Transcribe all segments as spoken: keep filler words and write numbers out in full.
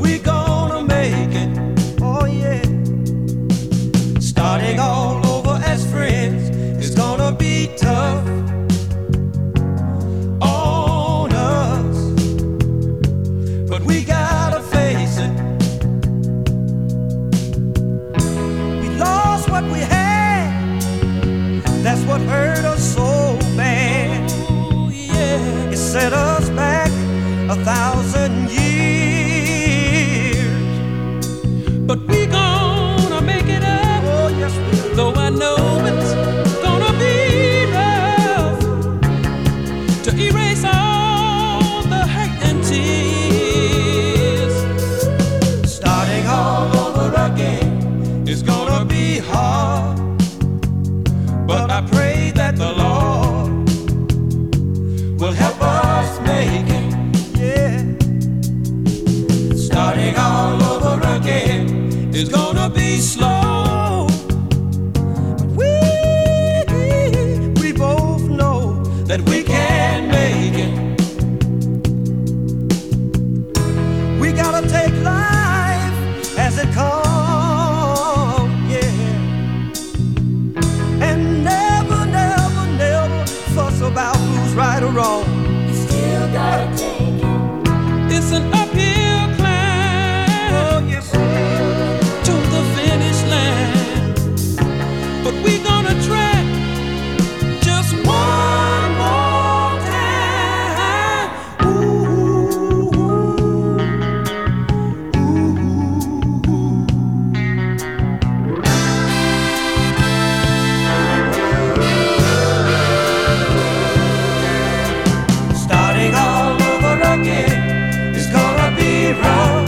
we gonna make it. Oh yeah. Starting all over as friends is gonna be tough on us, but we gotta face it. We lost what we had, that's what hurt us so bad. Oh, yeah. It set us back a thousand years, but we gonna make it up. Oh, yes, we are. Though I know it's gonna be rough to erase all the hurt and tears. Starting all over again is gonna be hard, but I pray that the Lord will help us make it. Yeah. Starting all over again is gonna be slow, but we we both know that we can make it. We gotta take life as it comes, yeah, and never, never, never fuss about who's right or wrong. You still gotta take it. It's an uphill climb, oh, yes, to the finish line, but we gonna try just one more time. Ooh, ooh, ooh. Starting all over again is gonna be rough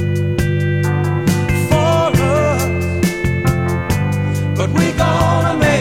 for us, but we gonna make